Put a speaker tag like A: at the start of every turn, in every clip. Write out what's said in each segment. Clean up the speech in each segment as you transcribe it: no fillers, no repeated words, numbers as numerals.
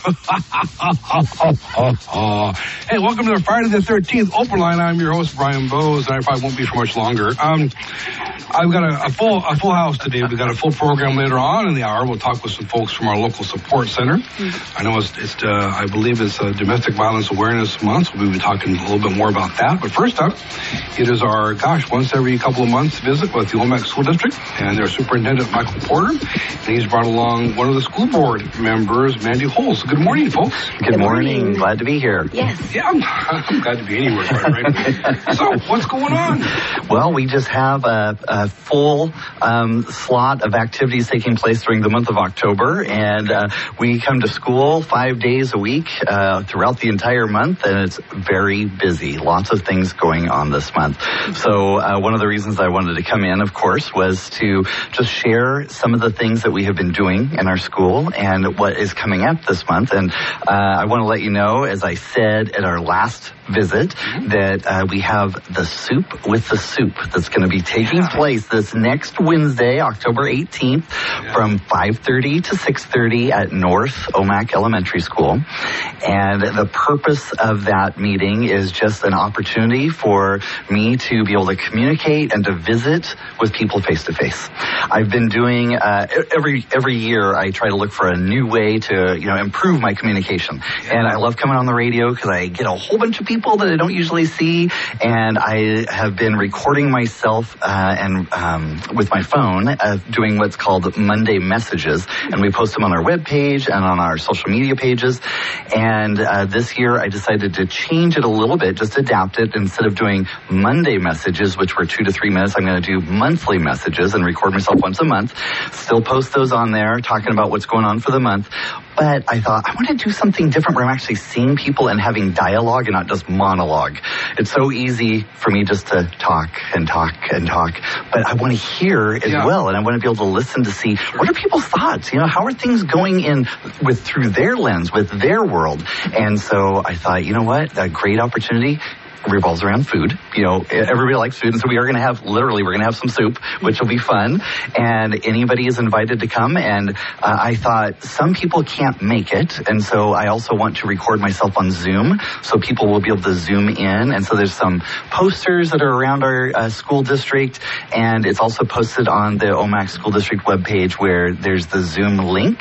A: Hey, welcome to the Friday the 13th Open Line. I'm your host, Brian Bowes, and I probably won't be for much longer. I've got a full house today. We've got a full program later on in the hour. We'll talk with some folks from our local support center. I know I believe it's Domestic Violence Awareness Month, so we'll be talking a little bit more about that. But first up, it is our, once every couple of months visit with the Omak School District and their superintendent, Michael Porter. And he's brought along one of the school board members, Mandy Holes. Good morning, folks.
B: Good morning. Glad to be here.
C: Yes.
A: Yeah, I'm glad to be anywhere, quite frankly. So, what's going on?
B: Well, we just have a full slot of activities taking place during the month of October, and we come to school 5 days a week throughout the entire month, and it's very busy. Lots of things going on this month. So one of the reasons I wanted to come in, of course, was to just share some of the things that we have been doing in our school and what is coming up this month. And I want to let you know, as I said at our last visit, that we have the Soup with the Soup that's going to be taking place this next Wednesday, October 18th, from 5:30 to 6:30 at North Omak Elementary School. And the purpose of that meeting is just an opportunity for me to be able to communicate and to visit with people face to face. I've been doing every year I try to look for a new way to improve my communication. And I love coming on the radio because I get a whole bunch of people that I don't usually see, and I have been recording myself and with my phone doing what's called Monday Messages, and we post them on our webpage and on our social media pages. And this year I decided to change it a little bit, just adapt it. Instead of doing Monday Messages, which were 2 to 3 minutes, I'm going to do monthly messages and record myself once a month. Still post those on there, talking about what's going on for the month. But I thought I want to do something different where I'm actually seeing people and having dialogue and not just monologue. It's so easy for me just to talk and talk and talk, but I want to hear as well, and I want to be able to listen to see what are people's thoughts. How are things going through their lens, with their world. And so I thought, a great opportunity revolves around food. Everybody likes food, and so we're going to have some soup, which will be fun, and anybody is invited to come. And I thought some people can't make it, and so I also want to record myself on Zoom, so people will be able to Zoom in. And so there's some posters that are around our school district, and it's also posted on the Omak School District webpage where there's the Zoom link,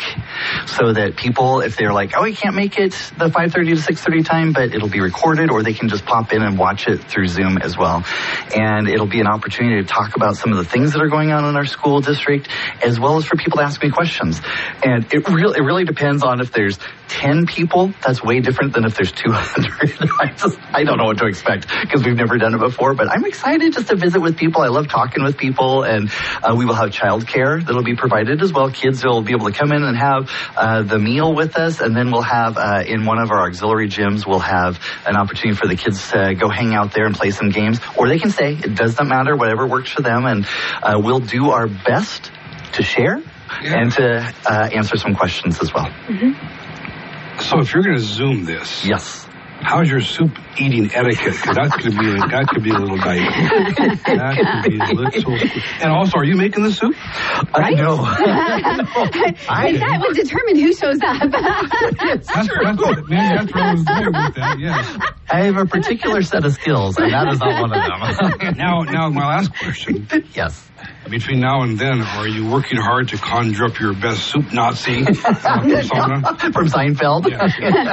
B: so that people, if they're like, I can't make it the 5:30 to 6:30 time, but it'll be recorded, or they can just pop in and watch it through Zoom as well. And it'll be an opportunity to talk about some of the things that are going on in our school district, as well as for people to ask me questions. And it really depends on if there's 10 people. That's way different than if there's 200. I don't know what to expect because we've never done it before, but I'm excited just to visit with people. I love talking with people, and we will have childcare that'll be provided as well. Kids will be able to come in and have the meal with us, and then we'll have in one of our auxiliary gyms, we'll have an opportunity for the kids to go hang out there and play some games, or they can stay. It does not matter, whatever works for them, and we'll do our best to share and to answer some questions as well.
A: So if you're going to Zoom this, how's your soup eating etiquette? Because that could be a little dicey. That could be a little. And also, are you making the soup?
C: Right?
B: No.
C: And that will determine who shows up.
A: That's where I was going with that. Yes.
B: I have a particular set of skills, and that is not one of them.
A: Now, my last question.
B: Yes.
A: Between now and then, are you working hard to conjure up your best soup Nazi persona?
B: From Seinfeld?
A: Yeah.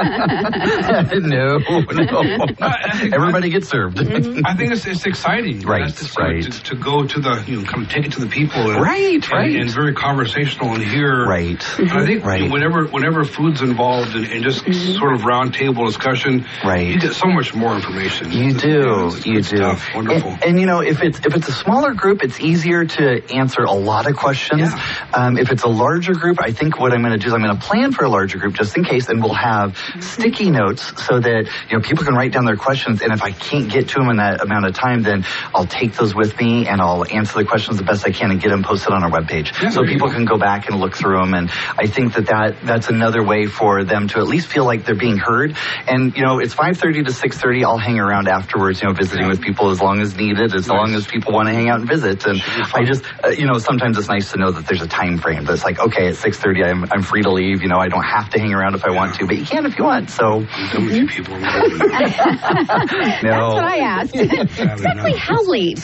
B: No. Everybody gets served.
A: I think it's exciting.
B: Right.
A: To go to the, kind of take it to the people. And,
B: right.
A: And very conversational and hear.
B: Right.
A: And I think whenever food's involved and just sort of round table discussion, you get so much more information.
B: You do.
A: Stuff. Wonderful.
B: And if it's a smaller group, it's easier to answer a lot of questions. If it's a larger group, I think what I'm going to do is I'm going to plan for a larger group just in case, and we'll have sticky notes so that people can write down their questions, and if I can't get to them in that amount of time, then I'll take those with me and I'll answer the questions the best I can and get them posted on our webpage so people can go back and look through them. And I think that's another way for them to at least feel like they're being heard. And it's 5:30 to 6:30. I'll hang around afterwards, visiting with people as long as needed, as long as people want to hang out and visit. And I just, sometimes it's nice to know that there's a time frame. That's like, okay, at 6:30, I'm free to leave. I don't have to hang around if I want to, but you can if you want. So.
A: People
C: no. That's what I asked. Exactly how late?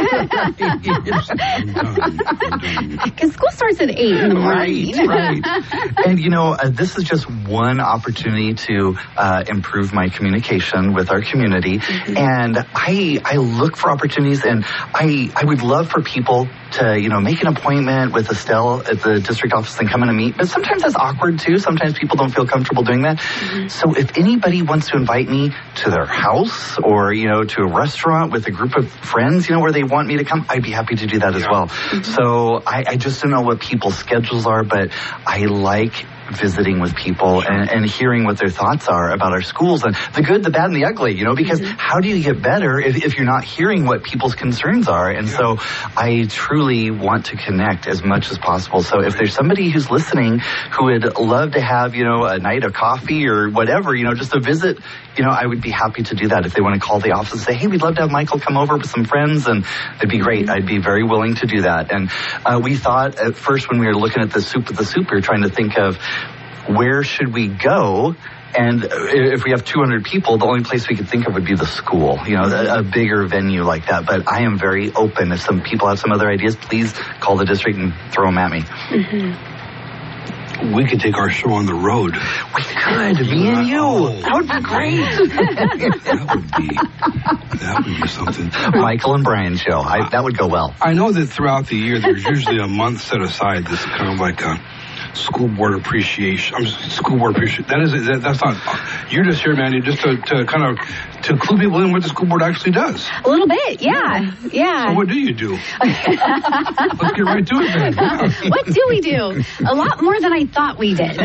C: Because school starts at 8 in the morning.
B: Right. And, this is just one opportunity to improve my communication with our community. Mm-hmm. And I look for opportunities, and I would love for people to, make an appointment with Estelle at the district office and come in and meet. But sometimes that's awkward, too. Sometimes people don't feel comfortable doing that. Mm-hmm. So if anybody wants to invite me to their house or, to a restaurant with a group of friends, where they want me to come, I'd be happy to do that as well. Mm-hmm. So I just don't know what people's schedules are, but I like visiting with people and hearing what their thoughts are about our schools and the good, the bad, and the ugly, because how do you get better if you're not hearing what people's concerns are? And so I truly want to connect as much as possible. So if there's somebody who's listening who would love to have, a night of coffee or whatever, just a visit, I would be happy to do that. If they want to call the office and say, hey, we'd love to have Michael come over with some friends, and it'd be great. I'd be very willing to do that. And we thought at first when we were looking at the Soup of the Soup, we were trying to think of where should we go? And if we have 200 people, the only place we could think of would be the school, a bigger venue like that. But I am very open. If some people have some other ideas, please call the district and throw them at me. Mm-hmm.
A: We could take our show on the road.
B: We could, me and you. That would be great.
A: That would be something.
B: Michael and Brian show. That would go well.
A: I know that throughout the year, there's usually a month set aside. This is kind of like a school board appreciation. That's not. You're just here, Mandy, just to kind of to clue people in what the school board actually does.
C: A little bit, yeah.
A: So what do you do? Let's get right to it, then. Yeah.
C: What do we do? A lot more than I thought we did.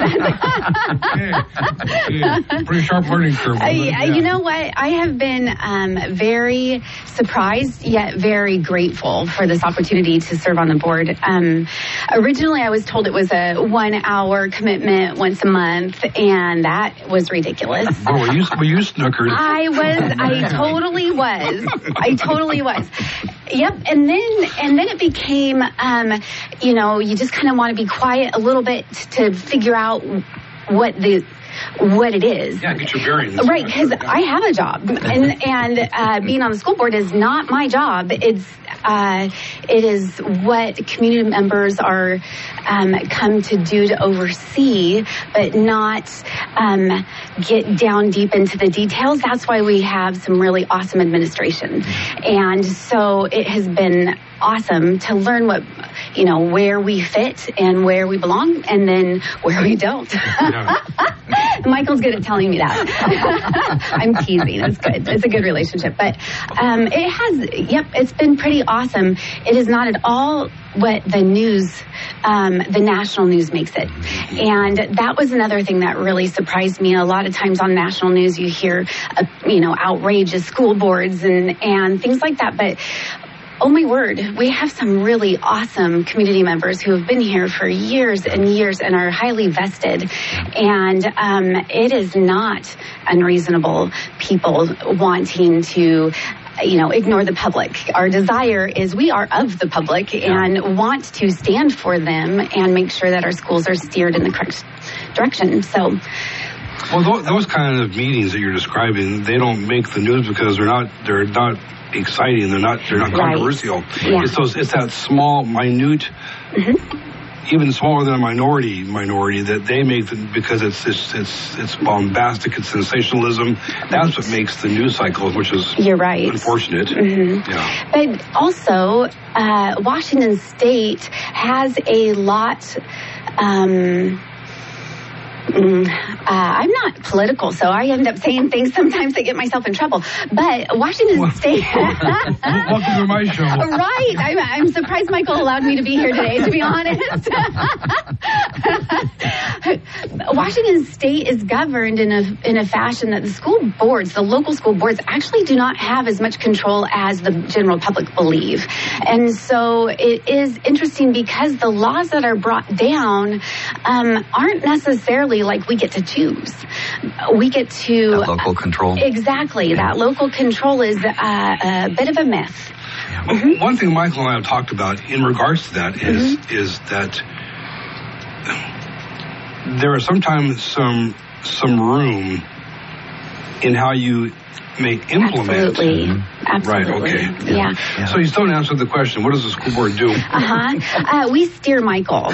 A: Okay. Pretty sharp learning curve.
C: You know what? I have been very surprised yet very grateful for this opportunity to serve on the board. Originally, I was told it was a 1-hour commitment once a month, and that was ridiculous.
A: Oh, were you snookered?
C: I totally was. Yep. And then it became, you just kind of want to be quiet a little bit to figure out what it is.
A: Yeah, get your bearings.
C: Right, because I have a job, and being on the school board is not my job. It is what community members are come to do to oversee, but not get down deep into the details. That's why we have some really awesome administration. And so it has been awesome to learn where we fit and where we belong, and then where we don't. Yeah. Michael's good at telling me that. I'm teasing. It's good. It's a good relationship. But it's been pretty awesome. It is not at all what the news, the national news makes it. And that was another thing that really surprised me. A lot of times on national news, you hear, outrageous school boards and things like that. But oh my word, we have some really awesome community members who have been here for years and years and are highly vested. And it is not unreasonable people wanting to ignore the public. Our desire is we are of the public and want to stand for them and make sure that our schools are steered in the correct direction. So.
A: Well, those kind of meetings that you're describing, they don't make the news because they're not exciting. They're not controversial.
C: Yeah.
A: It's that small, minute, even smaller than a minority that they make because it's bombastic, it's sensationalism. That's what makes the news cycle, which is
C: you're right.
A: Unfortunate.
C: Mm-hmm. Yeah. But also, Washington State has a lot. I'm not political, so I end up saying things sometimes that get myself in trouble. But Washington State...
A: Welcome to my show.
C: Right. I'm surprised Michael allowed me to be here today, to be honest. Washington State is governed in a fashion that the local school boards, actually do not have as much control as the general public believe. And so it is interesting because the laws that are brought down aren't necessarily like we get to choose. We get to...
B: That local control.
C: Exactly. Yeah. That local control is a bit of a myth. Mm-hmm.
A: One thing Michael and I have talked about in regards to that is that there are sometimes some room in how you may implement.
C: Absolutely.
A: Right, okay.
C: Yeah.
A: So you still haven't answered the question. What does the school board do?
C: We steer Michael.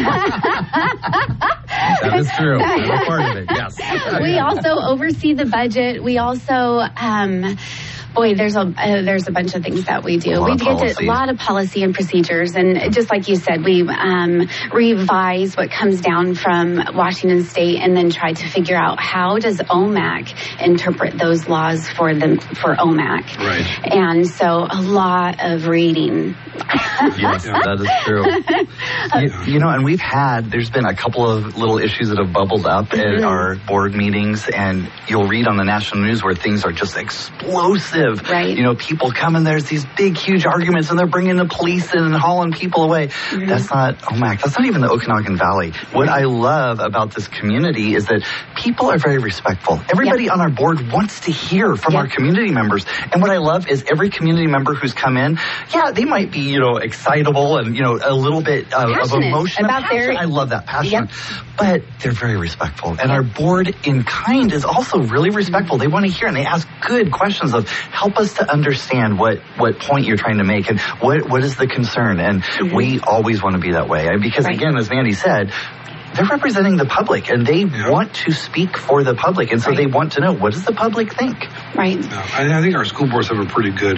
B: That is true. I'm a part of it, yes.
C: We also oversee the budget. We also... there's a bunch of things that we do. We get to a lot of policy and procedures, and just like you said, we revise what comes down from Washington State, and then try to figure out how does OMAC interpret those laws for OMAC.
A: Right.
C: And so a lot of reading.
B: Yes, that is true. And there's been a couple of little issues that have bubbled up at our board meetings, and you'll read on the national news where things are just explosive.
C: Right.
B: People come and there's these big, huge arguments, and they're bringing the police in and hauling people away. Mm-hmm. That's not OMAC. That's not even the Okanagan Valley. What I love about this community is that people are very respectful. Everybody on our board wants to hear from our community members. And what I love is every community member who's come in, they might be, excitable and, a little bit of emotion.
C: About
B: I love that passion. But they're very respectful. And our board in kind is also really respectful. They want to hear, and they ask good questions of help us to understand what point you're trying to make and what is the concern. And we always want to be that way. Because again, as Mandy said, they're representing the public, and they want to speak for the public. And so they want to know, what does the public think?
C: Right.
A: I think our school boards have a pretty good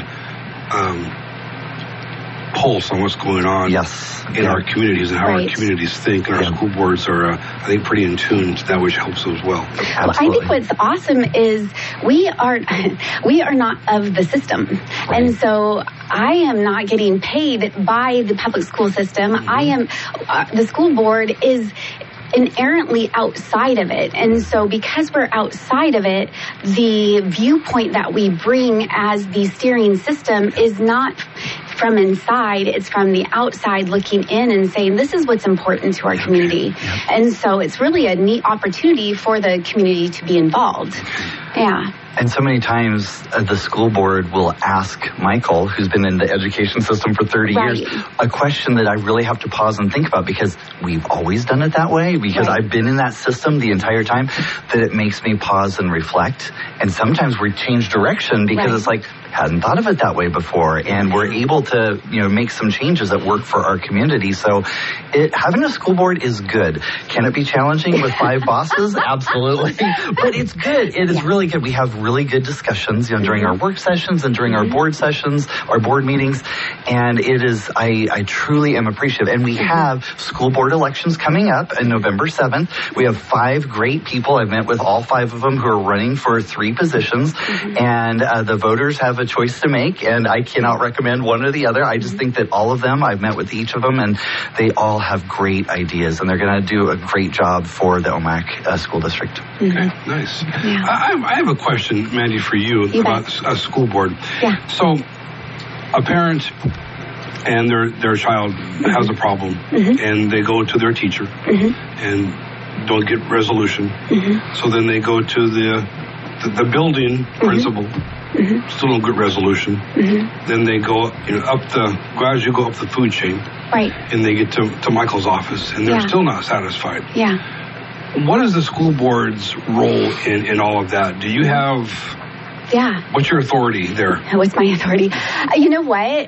A: pulse on what's going on in our communities and how our communities think, and our school boards are, I think, pretty in tune to that, which helps as well.
C: Well, I think what's awesome is we are not of the system, and so I am not getting paid by the public school system. I am the school board is inherently outside of it, and so because we're outside of it, the viewpoint that we bring as the steering system is not from inside, it's from the outside looking in and saying, this is what's important to our community. And so it's really a neat opportunity for the community to be involved. Yeah.
B: And so many times the school board will ask Michael, who's been in the education system for 30 years, a question that I really have to pause and think about, because we've always done it that way, because I've been in that system the entire time, that it makes me pause and reflect. And sometimes we change direction because it's like, hadn't thought of it that way before, and we're able to make some changes that work for our community. So having a school board is good. Can it be challenging with 5 bosses? Absolutely. But it's good. It is really good. We have really good discussions during our work sessions and during our board sessions, our board meetings, and it is, I truly am appreciative. And we have school board elections coming up on November 7th. We have 5 great people. I've met with all 5 of them who are running for 3 positions, and the voters have a choice to make, and I cannot recommend one or the other. I just think that all of them, I've met with each of them, and they all have great ideas, and they're going to do a great job for the OMAC school district.
A: Okay, nice. Yeah. I have a question, Mandy, for you about a school board.
C: Yeah.
A: So, a parent and their child has a problem, and they go to their teacher and don't get resolution. So then they go to the building principal. Still no good resolution. Then they go gradually go up the food chain.
C: Right.
A: And they get to Michael's office, and they're still not satisfied.
C: Yeah.
A: What is the school board's role in all of that? Do you have...
C: Yeah.
A: What's your authority there?
C: What's my authority? You know what?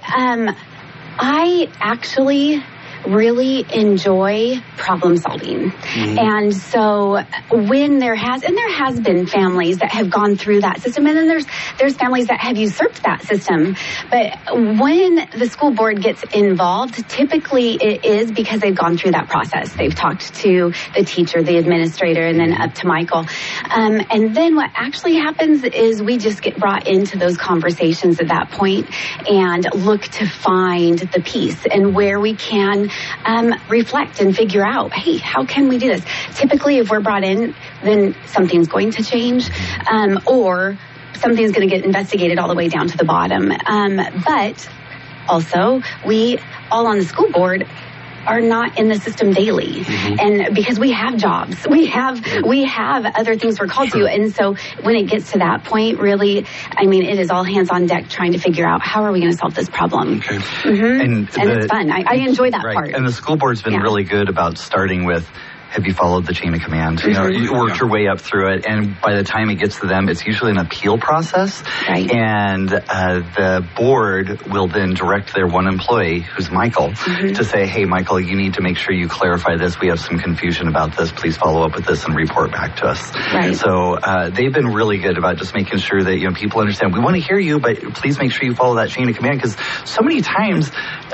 C: I actually really enjoy problem solving. And so when there has been families that have gone through that system, and then there's families that have usurped that system. But when the school board gets involved, typically it is because they've gone through that process. They've talked to the teacher, the administrator, and then up to Michael. And then what actually happens is we just get brought into those conversations at that point and look to find the piece and where we can reflect and figure out, hey, how can we do this? Typically, if we're brought in, then something's going to change, or something's going to get investigated all the way down to the bottom. But also, we all on the school board are not in the system daily, and because we have jobs, we have other things we're called to, and so when it gets to that point, really, I mean, it is all hands on deck trying to figure out how are we going to solve this problem.
A: Okay.
C: And it's fun. I enjoy that part.
B: And the school board's been really good about starting with, have you followed the chain of command? You know, you worked your way up through it, and by the time it gets to them, it's usually an appeal process.
C: Right.
B: And the board will then direct their one employee, who's Michael, to say, hey, Michael, you need to make sure you clarify this. We have some confusion about this. Please follow up with this and report back to us.
C: Right.
B: So they've been really good about just making sure that, you know, people understand, we want to hear you, but please make sure you follow that chain of command, because so many times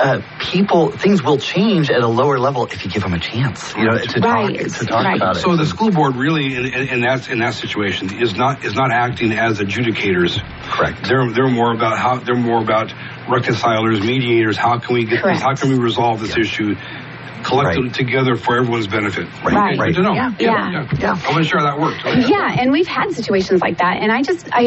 B: things will change at a lower level if you give them a chance, you know, to talk about it.
A: So the school board really, in that situation, is not acting as adjudicators.
B: Correct.
A: They're more about reconcilers, mediators. How can we get this? How can we resolve this issue? Collected together for everyone's benefit.
C: Right.
A: Good to know.
C: Yeah.
A: I wasn't sure how that worked.
C: Yeah, and we've had situations like that, and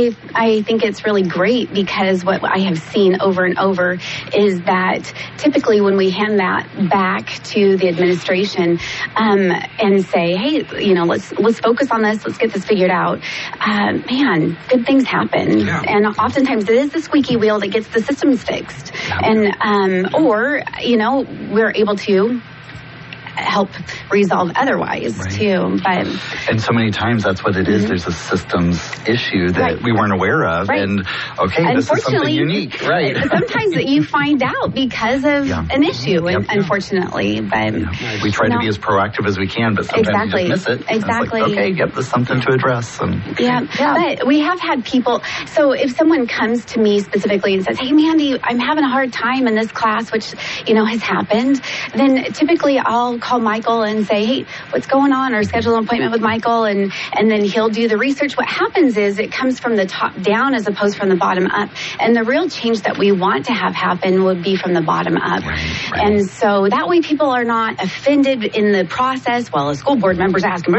C: I think it's really great, because what I have seen over and over is that typically when we hand that back to the administration and say, hey, you know, let's focus on this, let's get this figured out, man, good things happen.
A: Yeah.
C: And oftentimes it is the squeaky wheel that gets the systems fixed. And or, you know, we're able to help resolve otherwise too. But
B: and so many times that's what it is. There's a systems issue that we weren't aware of, and this is something unique. Right.
C: Sometimes you find out because of an issue, unfortunately. But
B: we try to be as proactive as we can, but sometimes you just miss it.
C: Exactly.
B: It's like, okay, there's something to address. And
C: but we have had people. So if someone comes to me specifically and says, "Hey, Mandy, I'm having a hard time in this class," which has happened, then typically I'll call Michael and say, hey, what's going on? Or schedule an appointment with Michael, and then he'll do the research. What happens is it comes from the top down as opposed from the bottom up. And the real change that we want to have happen would be from the bottom up.
B: Right.
C: And so that way people are not offended in the process while a school board member's asking.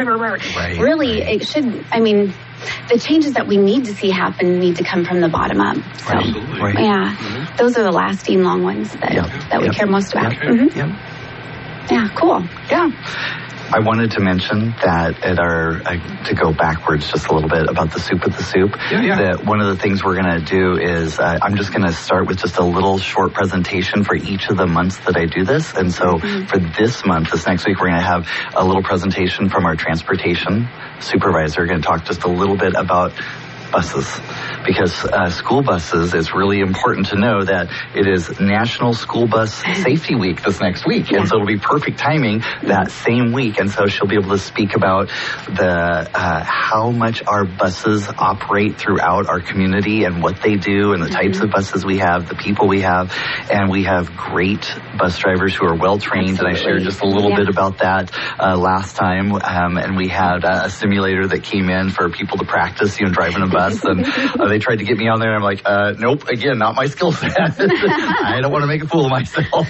C: It should, the changes that we need to see happen need to come from the bottom up. So, those are the lasting long ones that we care most about.
A: Okay.
C: Yeah, cool.
B: Yeah. I wanted to mention that at to go backwards just a little bit about the Soup with the Soup, that one of the things we're going to do is I'm just going to start with just a little short presentation for each of the months that I do this. And so for this month, this next week, we're going to have a little presentation from our transportation supervisor. We're going to talk just a little bit about buses, because school buses, it's really important to know that it is National School Bus Safety Week this next week, and so it'll be perfect timing that same week. And so she'll be able to speak about the how much our buses operate throughout our community and what they do and the types of buses we have, the people we have, and we have great bus drivers who are well trained. And I shared just a little bit about that last time, and we had a simulator that came in for people to practice, driving a bus. And they tried to get me on there, and I'm like, nope, again, not my skill set. I don't want to make a fool of myself.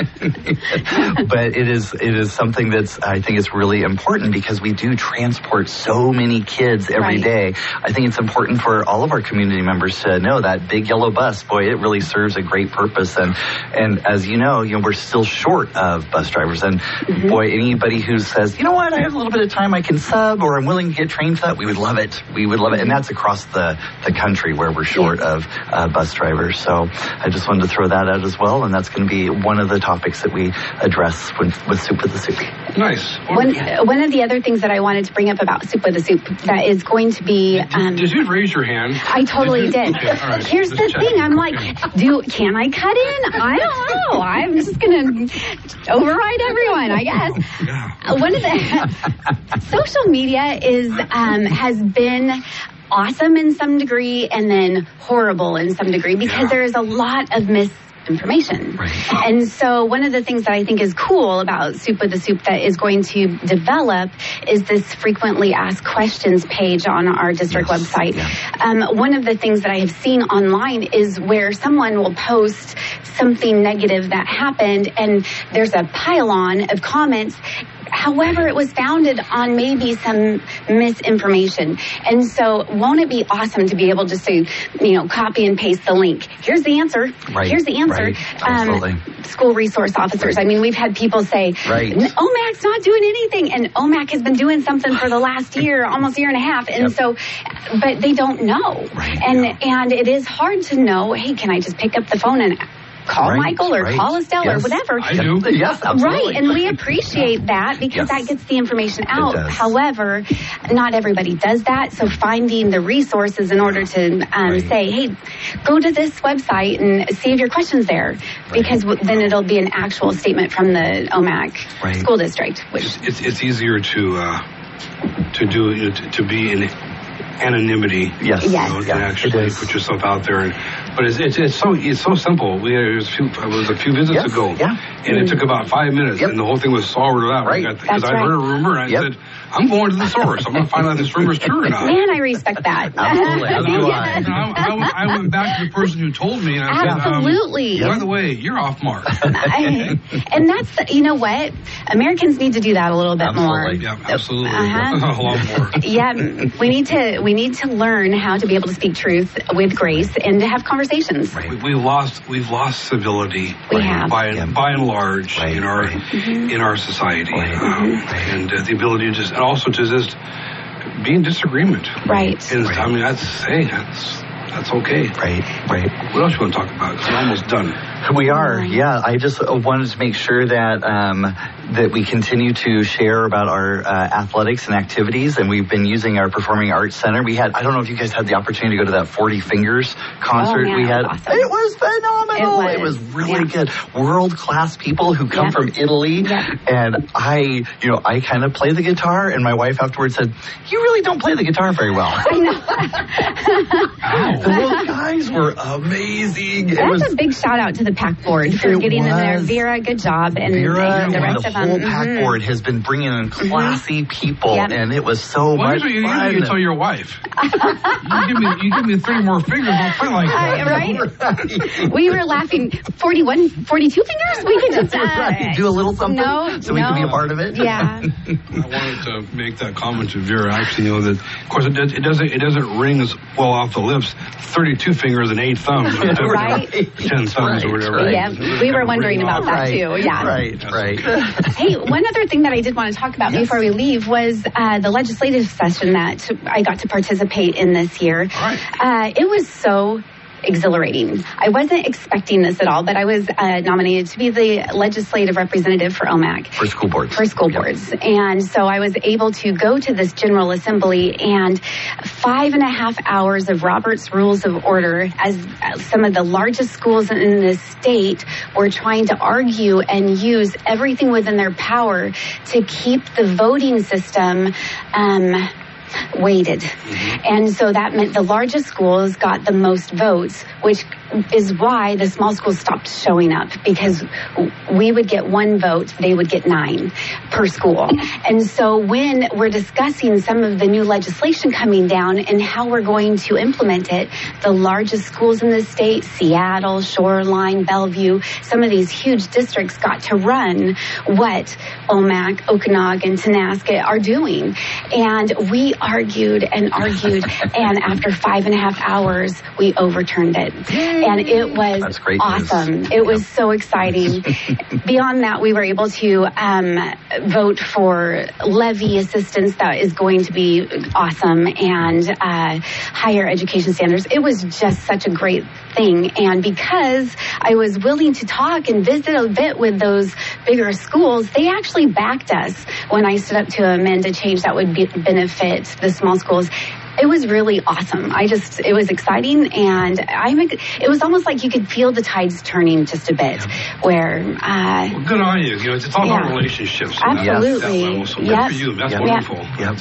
B: But it is something that's, I think it's really important, because we do transport so many kids every day. I think it's important for all of our community members to know that big yellow bus, boy, it really serves a great purpose. And as you know, we're still short of bus drivers. And boy, anybody who says, you know what, I have a little bit of time, I can sub, or I'm willing to get trained for that, we would love it. We would love it. And that's across the country where we're short of bus drivers. So I just wanted to throw that out as well, and that's going to be one of the topics that we address with Soup with the Soup.
A: Nice.
C: One of the other things that I wanted to bring up about Soup with the Soup that is going to be...
A: did you raise your hand?
C: I totally did.
A: Okay, all right.
C: Here's the thing. I'm like, can I cut in? I don't know. I'm just going to override everyone, I guess. One of the... social media has been awesome in some degree and then horrible in some degree, because there is a lot of misinformation. And so one of the things that I think is cool about Soup with the Soup that is going to develop is this frequently asked questions page on our district website. One of the things that I have seen online is where someone will post something negative that happened, and there's a pile-on of comments However, it was founded on maybe some misinformation. And so won't it be awesome to be able just to, copy and paste the link? Here's the answer.
B: Right.
C: Here's the answer.
B: Right.
C: School resource officers. I mean, we've had people say, OMAC's not doing anything. And OMAC has been doing something for the last year, almost year and a half. And so, but they don't know.
B: Right.
C: And it is hard to know, hey, can I just pick up the phone and call Michael or call Estelle or whatever.
A: I do.
B: Yes, absolutely.
C: Right, and we appreciate that because that gets the information out. However, not everybody does that. So finding the resources in order to say, hey, go to this website and save your questions there, because then it'll be an actual statement from the OMAC school district. Which
A: it's easier to be in anonymity.
B: Yes.
A: To actually put yourself out there. But it's so simple. It was a few visits ago, and it took about 5 minutes, and the whole thing was sorted out.
B: Right.
A: Because I heard a rumor, and I said, I'm going to the source. I'm going to find out if this rumor is true or not.
C: Man, I respect that.
B: Absolutely.
A: I went back to the person who told me, and I said,
C: absolutely.
A: By the way, you're off mark.
C: And that's, you know what? Americans need to do that a little bit more.
A: Yeah, absolutely. A lot more.
C: Yeah, we need to learn how to be able to speak truth with grace and to have conversations.
A: Right. We've lost civility.
C: We have.
A: By and large in our society, and the ability to just be in disagreement.
C: Right.
A: And I mean, that's okay.
B: Right.
A: What else you want to talk about? It's almost done.
B: We are, I just wanted to make sure that that we continue to share about our athletics and activities, and we've been using our Performing Arts Center. I don't know if you guys had the opportunity to go to that 40 Fingers concert we had.
C: Awesome.
B: It was phenomenal. It was really good. World-class people who come from Italy, and I kind of play the guitar, and my wife afterwards said, you really don't play the guitar very well.
C: I know.
B: Those guys were amazing.
C: That's a big shout out to the PAC board for getting them there. Vera, good job. And
B: Vera,
C: the rest
B: the
C: of them.
B: whole PAC board has been bringing in classy people, and it was so much fun.
A: You tell your wife. you give me 3 more fingers, I'll play like that.
C: Right? We were laughing. 41, 42 fingers? We could just
B: do a little something so we can be a part of it.
C: Yeah.
A: I wanted to make that comment to Vera. Actually, that of course it doesn't ring as well off the lips. 32 fingers and 8 thumbs, 10 thumbs or whatever.
C: Yeah, we were wondering about that too. Yeah.
B: Right.
C: Hey, one other thing that I did want to talk about before we leave was the legislative session that I got to participate in this year. It was so exhilarating. I wasn't expecting this at all, but I was nominated to be the legislative representative for OMAC.
B: For school boards.
C: For school boards. And so I was able to go to this General Assembly, and 5.5 hours of Robert's Rules of Order as some of the largest schools in this state were trying to argue and use everything within their power to keep the voting system weighted. And so that meant the largest schools got the most votes, which is why the small schools stopped showing up, because we would get 1 vote, they would get 9 per school. And so when we're discussing some of the new legislation coming down and how we're going to implement it, the largest schools in the state, Seattle, Shoreline, Bellevue, some of these huge districts got to run what OMAC, Okanagan, Tonasket are doing. And we argued, and and after 5.5 hours, we overturned it. And it was awesome.
B: News.
C: It was so exciting. Beyond that, we were able to vote for levy assistance that is going to be awesome, and higher education standards. It was just such a great thing. And because I was willing to talk and visit a bit with those bigger schools, they actually backed us when I stood up to amend a change that would benefit the small schools. It was really awesome. It was exciting, and it was almost like you could feel the tides turning just a bit. Where
A: good on you. It's all about relationships.
C: Absolutely.
A: So good for you. That's wonderful.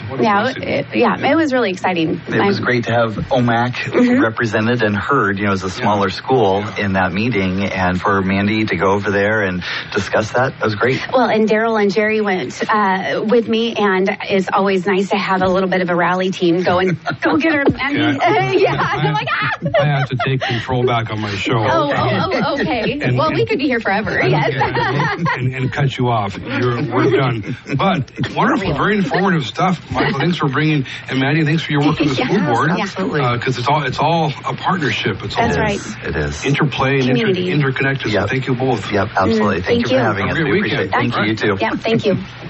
C: It was really exciting.
B: It was great to have OMAC represented and heard, as a smaller school in that meeting, and for Mandy to go over there and discuss that was great.
C: Well, and Daryl and Jerry went with me, and it's always nice to have a little bit of a rally team going Go get her, Mandy. Yeah. I'm like,
A: I have to take control back on my show.
C: Oh, okay. Well, we could be here forever. Yes.
A: And cut you off. We're done. But wonderful, very informative stuff. Michael, thanks for bringing, and Mandy, thanks for your work on the school board.
B: Absolutely.
A: Because it's all a partnership. It's all
C: That's right.
B: It is.
A: Interplay and interconnected. So thank you both.
B: Yep, absolutely. Thank you for having us.
A: Have a great weekend.
B: Thank you, you too.
C: Yeah, thank you.